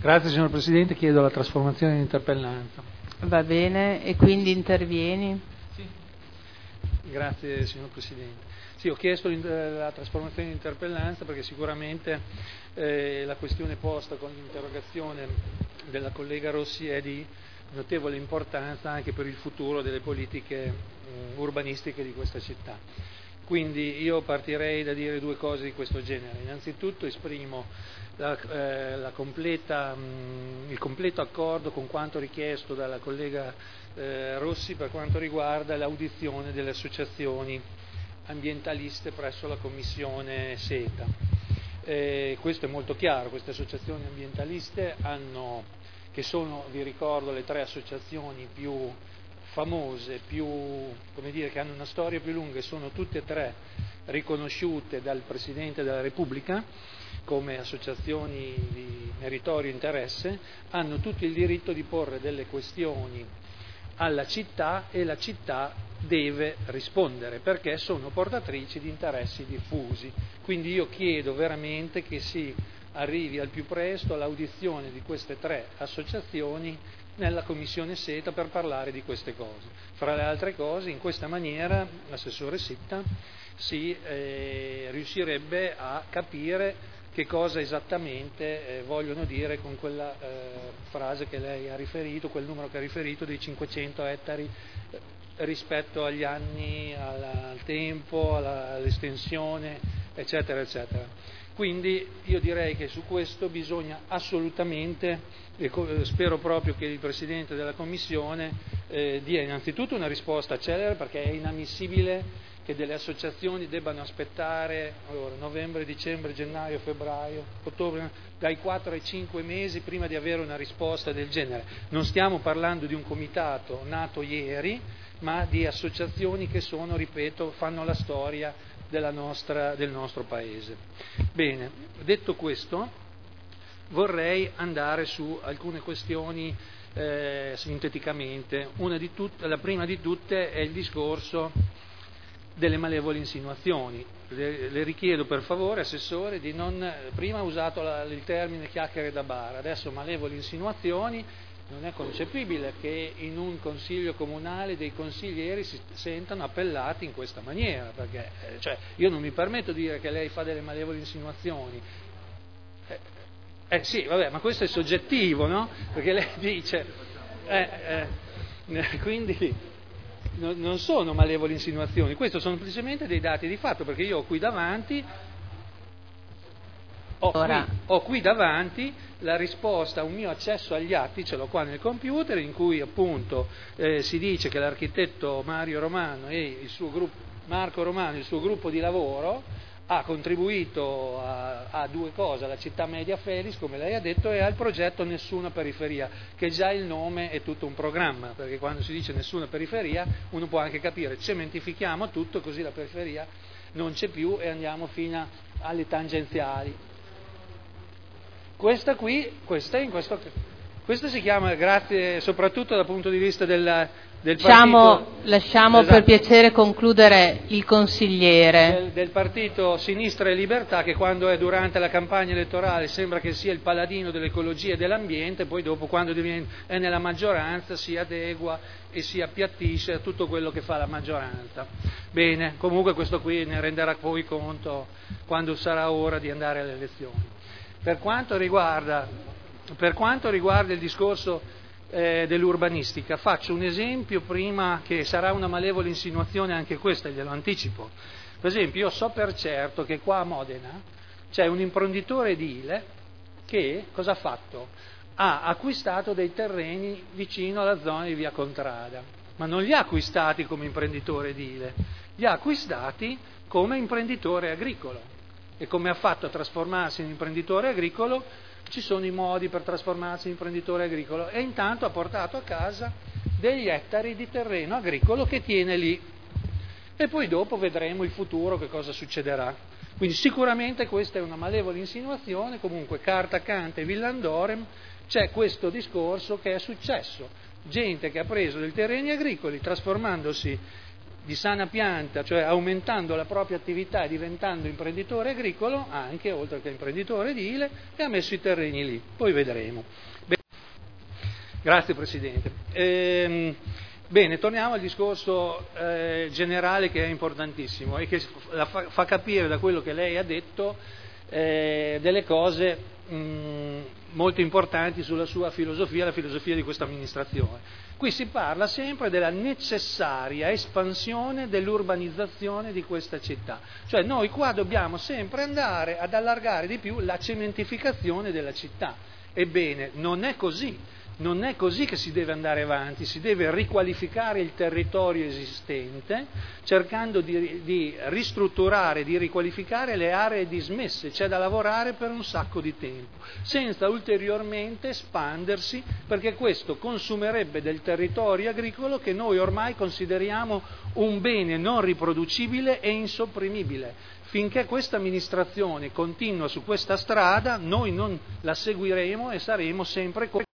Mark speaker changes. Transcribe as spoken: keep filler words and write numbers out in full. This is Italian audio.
Speaker 1: Grazie signor Presidente, chiedo la trasformazione in interpellanza.
Speaker 2: Va bene, e quindi intervieni?
Speaker 1: Sì. Grazie signor Presidente. Sì, ho chiesto la trasformazione in interpellanza perché sicuramente eh, la questione posta con l'interrogazione della collega Rossi è di notevole importanza anche per il futuro delle politiche mh, urbanistiche di questa città. Quindi io partirei da dire due cose di questo genere. Innanzitutto esprimo la, eh, la completa, mh, il completo accordo con quanto richiesto dalla collega eh, Rossi per quanto riguarda l'audizione delle associazioni ambientaliste presso la Commissione SETA. Eh, questo è molto chiaro, queste associazioni ambientaliste hanno, che sono, vi ricordo, le tre associazioni più famose, più, come dire, che hanno una storia più lunga e sono tutte e tre riconosciute dal Presidente della Repubblica come associazioni di meritorio interesse, hanno tutti il diritto di porre delle questioni alla città e la città deve rispondere perché sono portatrici di interessi diffusi. Quindi io chiedo veramente che si arrivi al più presto all'audizione di queste tre associazioni nella Commissione SETA per parlare di queste cose. Fra le altre cose, in questa maniera l'assessore Sitta si eh, riuscirebbe a capire che cosa esattamente eh, vogliono dire con quella eh, frase che lei ha riferito, quel numero che ha riferito dei cinquecento ettari eh, rispetto agli anni, alla, al tempo, alla, all'estensione, eccetera, eccetera. Quindi io direi che su questo bisogna assolutamente, e spero proprio che il Presidente della Commissione eh, dia innanzitutto una risposta celere, perché è inammissibile che delle associazioni debbano aspettare allora, novembre, dicembre, gennaio, febbraio, ottobre, dai quattro ai cinque mesi prima di avere una risposta del genere. Non stiamo parlando di un comitato nato ieri, ma di associazioni che sono, ripeto, fanno la storia della nostra, del nostro Paese. Bene, detto questo, vorrei andare su alcune questioni eh, sinteticamente. Una di tutte, la prima di tutte è il discorso delle malevole insinuazioni. Le, le richiedo per favore, Assessore, di non, prima ha usato la, il termine chiacchiere da bar, adesso malevole insinuazioni. Non è concepibile che in un consiglio comunale dei consiglieri si sentano appellati in questa maniera, perché eh, cioè, io non mi permetto di dire che lei fa delle malevole insinuazioni. Eh, eh sì, vabbè, ma questo è soggettivo, no? Perché lei dice, eh, eh, quindi no, non sono malevole insinuazioni, questo sono semplicemente dei dati di fatto, perché io ho qui davanti Ho qui, ho qui davanti la risposta a un mio accesso agli atti, ce l'ho qua nel computer, in cui appunto eh, si dice che l'architetto Mario Romano e il suo gruppo, Marco Romano e il suo gruppo di lavoro ha contribuito a, a due cose, alla città media Felis, come lei ha detto, e al progetto Nessuna Periferia, che già il nome è tutto un programma, perché quando si dice nessuna periferia uno può anche capire, cementifichiamo tutto così la periferia non c'è più e andiamo fino a, alle tangenziali. Questa qui, questa, in questo, questa si chiama, grazie soprattutto dal punto di vista del, del
Speaker 2: lasciamo,
Speaker 1: partito...
Speaker 2: Lasciamo esatto, per piacere concludere il consigliere.
Speaker 1: Del, del partito Sinistra e Libertà, che quando è durante la campagna elettorale sembra che sia il paladino dell'ecologia e dell'ambiente, poi dopo quando diviene, è nella maggioranza si adegua e si appiattisce a tutto quello che fa la maggioranza. Bene, comunque questo qui ne renderà poi conto quando sarà ora di andare alle elezioni. Per quanto riguarda, per quanto riguarda il discorso eh, dell'urbanistica, faccio un esempio prima, che sarà una malevole insinuazione anche questa, glielo anticipo. Per esempio, io so per certo che qua a Modena c'è un imprenditore edile che cosa ha fatto? Ha acquistato dei terreni vicino alla zona di via Contrada, ma non li ha acquistati come imprenditore edile, li ha acquistati come imprenditore agricolo. E come ha fatto a trasformarsi in imprenditore agricolo, ci sono i modi per trasformarsi in imprenditore agricolo, e intanto ha portato a casa degli ettari di terreno agricolo che tiene lì, e poi dopo vedremo il futuro che cosa succederà. Quindi sicuramente questa è una malevole insinuazione. Comunque carta canta e villandorem, c'è questo discorso che è successo, gente che ha preso dei terreni agricoli trasformandosi di sana pianta, cioè aumentando la propria attività e diventando imprenditore agricolo, anche oltre che imprenditore edile, e ha messo i terreni lì. Poi vedremo. Bene. Grazie Presidente. Ehm, bene, torniamo al discorso eh, generale, che è importantissimo e che la fa, fa capire da quello che lei ha detto eh, delle cose mh, molto importanti sulla sua filosofia, la filosofia di questa amministrazione. Qui si parla sempre della necessaria espansione dell'urbanizzazione di questa città, cioè noi qua dobbiamo sempre andare ad allargare di più la cementificazione della città. Ebbene, non è così. Non è così che si deve andare avanti, si deve riqualificare il territorio esistente cercando di, di ristrutturare, di riqualificare le aree dismesse, c'è da lavorare per un sacco di tempo, senza ulteriormente espandersi, perché questo consumerebbe del territorio agricolo che noi ormai consideriamo un bene non riproducibile e insopprimibile. Finché questa amministrazione continua su questa strada, noi non la seguiremo e saremo sempre